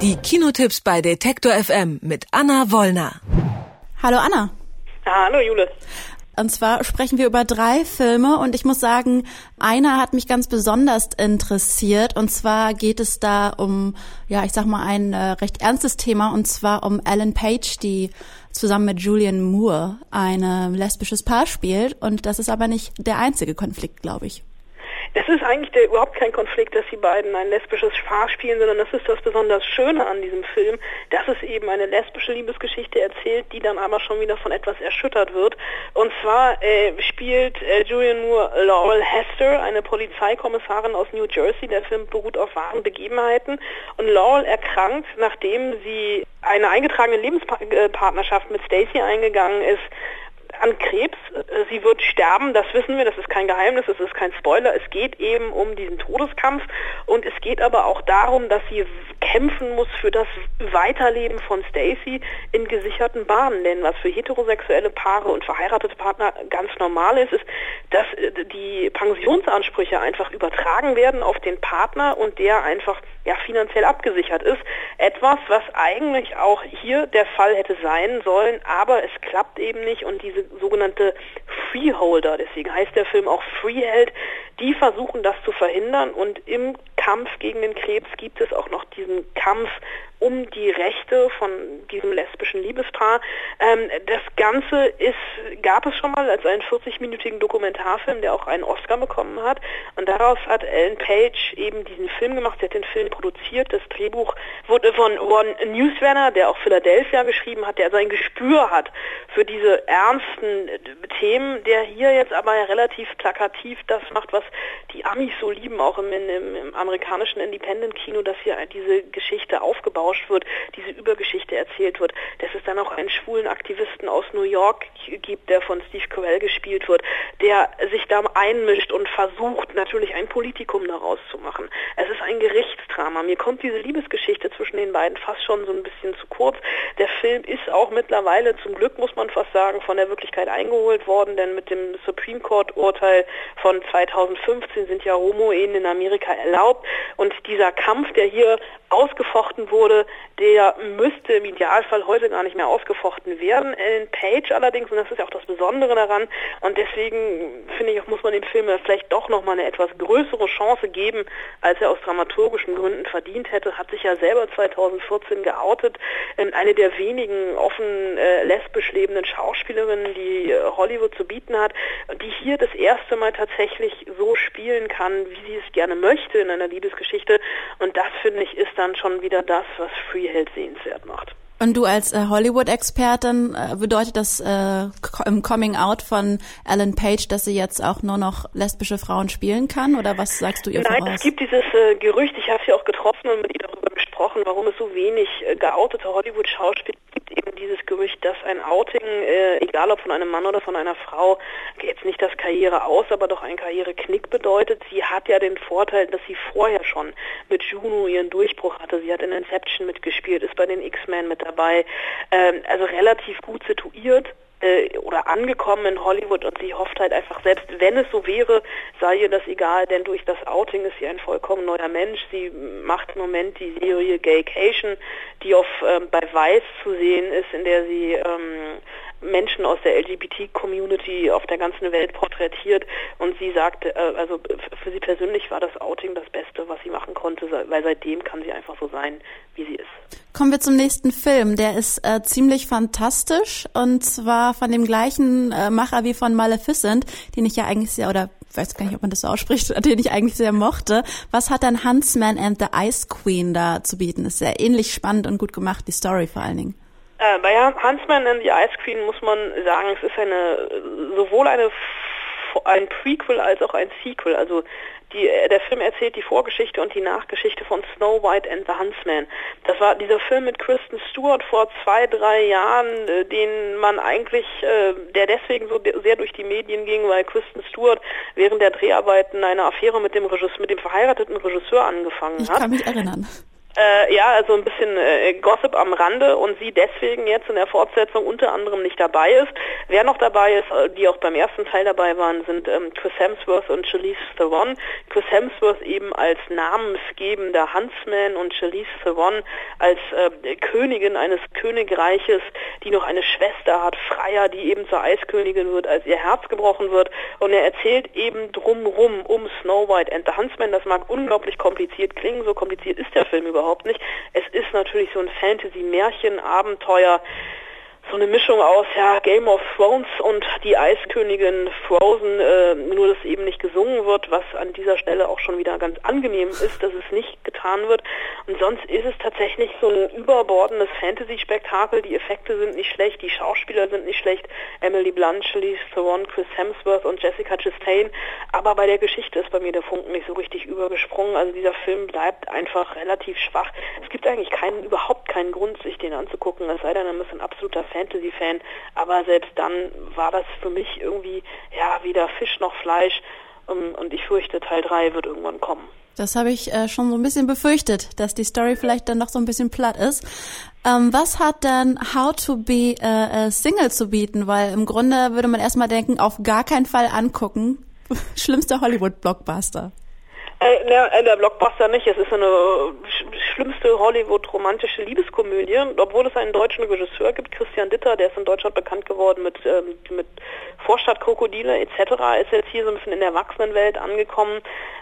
Die Kinotipps bei Detektor FM mit Anna Wollner. Hallo Anna. Hallo Julis. Und zwar sprechen wir über 3 Filme und ich muss sagen, einer hat mich ganz besonders interessiert und zwar geht es da um, ein recht ernstes Thema und zwar um Ellen Page, die zusammen mit Julianne Moore ein lesbisches Paar spielt und das ist aber nicht der einzige Konflikt, glaube ich. Das ist eigentlich überhaupt kein Konflikt, dass die beiden ein lesbisches Paar spielen, sondern das ist das besonders Schöne an diesem Film, dass es eben eine lesbische Liebesgeschichte erzählt, die dann aber schon wieder von etwas erschüttert wird. Und zwar spielt Julianne Moore Laurel Hester, eine Polizeikommissarin aus New Jersey. Der Film beruht auf wahren Begebenheiten. Und Laurel erkrankt, nachdem sie eine eingetragene Lebenspartnerschaft mit Stacy eingegangen ist, an Krebs. Sie wird sterben, das wissen wir, das ist kein Geheimnis, das ist kein Spoiler. Es geht eben um diesen Todeskampf und es geht aber auch darum, dass sie kämpfen muss für das Weiterleben von Stacy in gesicherten Bahnen. Denn was für heterosexuelle Paare und verheiratete Partner ganz normal ist, ist, dass die Pensionsansprüche einfach übertragen werden auf den Partner und der einfach finanziell abgesichert ist. Etwas, was eigentlich auch hier der Fall hätte sein sollen, aber es klappt eben nicht und diese sogenannte Freeholder, deswegen heißt der Film auch Freeheld, die versuchen das zu verhindern und im Kampf gegen den Krebs gibt es auch noch diesen Kampf um die Rechte von diesem lesbischen Liebespaar. Das Ganze gab es schon mal als einen 40-minütigen Dokumentarfilm, der auch einen Oscar bekommen hat. Und daraus hat Ellen Page eben diesen Film gemacht. Sie hat den Film produziert. Das Drehbuch wurde von Ron Newsrenner, der auch Philadelphia geschrieben hat, der also ein Gespür hat für diese ernsten Themen, der hier jetzt aber relativ plakativ das macht, was die Amis so lieben, auch im amerikanischen Independent-Kino, dass hier diese Geschichte aufgebauscht wird, diese Übergeschichte erzählt wird, dass es dann auch einen schwulen Aktivisten aus New York gibt, der von Steve Carell gespielt wird, der sich da einmischt und versucht, natürlich ein Politikum daraus zu machen. Es ist ein Gerichtsdrama. Mir kommt diese Liebesgeschichte zwischen den beiden fast schon so ein bisschen zu kurz. Der Film ist auch mittlerweile, zum Glück muss man fast sagen, von der Wirklichkeit eingeholt worden, denn mit dem Supreme Court Urteil von 2015 sind ja Homo-Ehen in Amerika erlaubt und dieser Kampf, der hier ausgefochten wurde, der müsste im Idealfall heute gar nicht mehr ausgefochten werden. Ellen Page allerdings, und das ist ja auch das Besondere daran, und deswegen finde ich, muss man dem Film vielleicht doch nochmal eine etwas größere Chance geben, als er aus dramaturgischen Gründen verdient hätte, hat sich ja selber 2014 geoutet, eine der wenigen offen lesbisch lebenden Schauspielerinnen, die Hollywood zu bieten hat, die hier das erste Mal tatsächlich so spielen kann, wie sie es gerne möchte in einer Liebesgeschichte, und das, finde ich, ist dann schon wieder das, was Freeheld sehenswert macht. Und du als Hollywood-Expertin, bedeutet das im Coming-out von Ellen Page, dass sie jetzt auch nur noch lesbische Frauen spielen kann? Oder was sagst du ihr voraus? Nein, es gibt dieses Gerücht, ich habe sie auch getroffen und mit ihr darüber gesprochen, warum es so wenig geoutete Hollywood-Schauspieler gibt, eben dieses Gerücht, dass ein Outing, egal ob von einem Mann oder von einer Frau, jetzt nicht das Karriere aus, aber doch ein Karriereknick bedeutet. Sie hat ja den Vorteil, dass sie vorher schon mit Juno ihren Durchbruch hatte. Sie hat in Inception mitgespielt, ist bei den X-Men mit dabei, also relativ gut situiert oder angekommen in Hollywood und sie hofft halt einfach, selbst wenn es so wäre, sei ihr das egal, denn durch das Outing ist sie ein vollkommen neuer Mensch. Sie macht im Moment die Serie Gaycation, die bei Vice zu sehen ist, in der sie Menschen aus der LGBT-Community auf der ganzen Welt porträtiert und sie sagt, also für sie persönlich war das Outing das Beste, was sie machen konnte, weil seitdem kann sie einfach so sein, wie sie ist. Kommen wir zum nächsten Film. Der ist ziemlich fantastisch und zwar von dem gleichen Macher wie von Maleficent, den ich ja eigentlich sehr, oder ich weiß gar nicht, ob man das so ausspricht, den ich eigentlich sehr mochte. Was hat dann Huntsman and the Ice Queen da zu bieten? Ist sehr ähnlich spannend und gut gemacht, die Story vor allen Dingen. Bei Huntsman and the Ice Queen muss man sagen, es ist sowohl ein Prequel als auch ein Sequel. Also der Film erzählt die Vorgeschichte und die Nachgeschichte von Snow White and the Huntsman. Das war dieser Film mit Kristen Stewart vor 2-3 Jahren, den man eigentlich, der deswegen so sehr durch die Medien ging, weil Kristen Stewart während der Dreharbeiten eine Affäre mit dem verheirateten Regisseur angefangen hat. Ich kann mich erinnern. Ja, also ein bisschen Gossip am Rande und sie deswegen jetzt in der Fortsetzung unter anderem nicht dabei ist. Wer noch dabei ist, die auch beim ersten Teil dabei waren, sind Chris Hemsworth und Charlize Theron. Chris Hemsworth eben als namensgebender Huntsman und Charlize Theron als Königin eines Königreiches, die noch eine Schwester hat, Freya, die eben zur Eiskönigin wird, als ihr Herz gebrochen wird. Und er erzählt eben drumrum um Snow White and the Huntsman. Das mag unglaublich kompliziert klingen, so kompliziert ist der Film überhaupt nicht. Es ist natürlich so ein Fantasy-Märchen, Abenteuer, so eine Mischung aus Game of Thrones und die Eiskönigin Frozen, nur dass eben nicht gesungen wird, was an dieser Stelle auch schon wieder ganz angenehm ist, dass es nicht getan wird. Und sonst ist es tatsächlich so ein überbordendes Fantasy-Spektakel. Die Effekte sind nicht schlecht, die Schauspieler sind nicht schlecht. Emily Blunt, Charlize Theron, Chris Hemsworth und Jessica Chastain. Aber bei der Geschichte ist bei mir der Funken nicht so richtig übergesprungen. Also dieser Film bleibt einfach relativ schwach. Es gibt eigentlich überhaupt keinen Grund, sich den anzugucken, es sei denn, man ist ein absoluter Fantasy-Fan, aber selbst dann war das für mich irgendwie weder Fisch noch Fleisch und ich fürchte, Teil 3 wird irgendwann kommen. Das habe ich schon so ein bisschen befürchtet, dass die Story vielleicht dann noch so ein bisschen platt ist. Was hat denn How to be a Single zu bieten? Weil im Grunde würde man erstmal denken, auf gar keinen Fall angucken. Schlimmster Hollywood-Blockbuster. Der Blockbuster nicht. Es ist eine schlimmste Hollywood-romantische Liebeskomödie, obwohl es einen deutschen Regisseur gibt, Christian Ditter, der ist in Deutschland bekannt geworden mit Vorstadtkrokodile etc., ist jetzt hier so ein bisschen in der Erwachsenenwelt angekommen.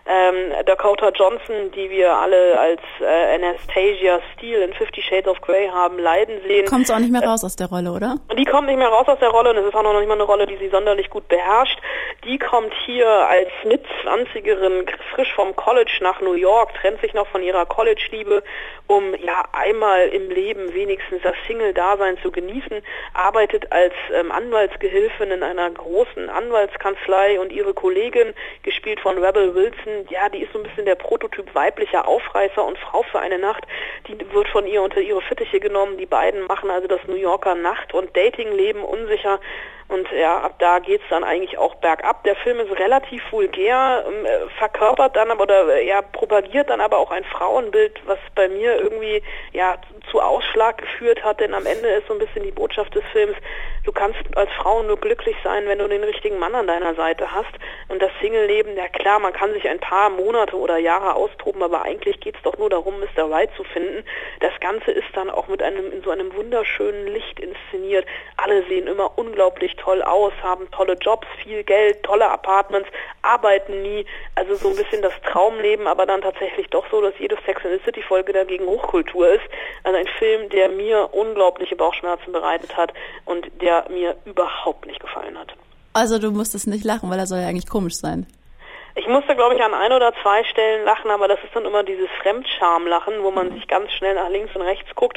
Dakota Johnson, die wir alle als Anastasia Steele in 50 Shades of Grey haben leiden sehen. Kommt sie auch nicht mehr raus aus der Rolle, oder? Die kommt nicht mehr raus aus der Rolle und es ist auch noch nicht mal eine Rolle, die sie sonderlich gut beherrscht. Die kommt hier als Mitzwanzigerin frisch vom College nach New York, trennt sich noch von ihrer College-Liebe, um einmal im Leben wenigstens das Single-Dasein zu genießen, arbeitet als Anwaltsgehilfin in einer großen Anwaltskanzlei und ihre Kollegin, gespielt von Rebel Wilson, die ist so ein bisschen der Prototyp weiblicher Aufreißer und Frau für eine Nacht, die wird von ihr unter ihre Fittiche genommen, die beiden machen also das New Yorker Nacht- und Datingleben unsicher. Und ab da geht's dann eigentlich auch bergab. Der Film ist relativ vulgär, verkörpert dann propagiert dann aber auch ein Frauenbild, was bei mir irgendwie zu Ausschlag geführt hat, denn am Ende ist so ein bisschen die Botschaft des Films, du kannst als Frau nur glücklich sein, wenn du den richtigen Mann an deiner Seite hast. Und das Single-Leben, klar, man kann sich ein paar Monate oder Jahre austoben, aber eigentlich geht's doch nur darum, Mr. Right zu finden. Das Ganze ist dann auch in so einem wunderschönen Licht inszeniert. Alle sehen immer unglaublich toll aus, haben tolle Jobs, viel Geld, tolle Apartments, arbeiten nie. Also so ein bisschen das Traumleben, aber dann tatsächlich doch so, dass jede Sex and the City Folge dagegen Hochkultur ist. Also ein Film, der mir unglaubliche Bauchschmerzen bereitet hat und der mir überhaupt nicht gefallen hat. Also du musstest nicht lachen, weil er soll ja eigentlich komisch sein. Ich musste, glaube ich, an 1 oder 2 Stellen lachen, aber das ist dann immer dieses Fremdscham-Lachen, wo man sich ganz schnell nach links und rechts guckt,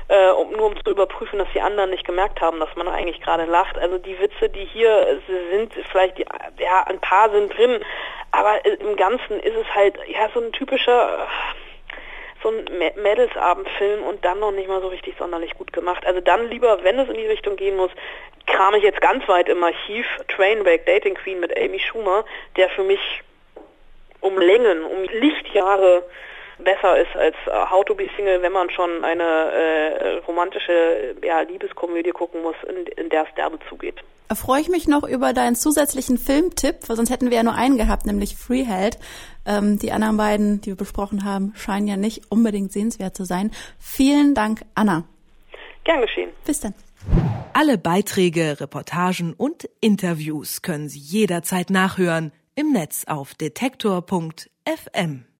um zu überprüfen, dass die anderen nicht gemerkt haben, dass man eigentlich gerade lacht. Also die Witze, die hier sind, vielleicht, ein paar sind drin, aber im Ganzen ist es halt, so ein typischer, so ein Mädelsabendfilm und dann noch nicht mal so richtig sonderlich gut gemacht. Also dann lieber, wenn es in die Richtung gehen muss, kram ich jetzt ganz weit im Archiv, Trainwreck, Dating Queen mit Amy Schumer, der für mich um Lichtjahre besser ist als How to be Single, wenn man schon eine romantische Liebeskomödie gucken muss, in der es derbe zugeht. Freue ich mich noch über deinen zusätzlichen Filmtipp, weil sonst hätten wir ja nur einen gehabt, nämlich Freeheld. Die anderen beiden, die wir besprochen haben, scheinen ja nicht unbedingt sehenswert zu sein. Vielen Dank, Anna. Gern geschehen. Bis dann. Alle Beiträge, Reportagen und Interviews können Sie jederzeit nachhören im Netz auf detektor.fm.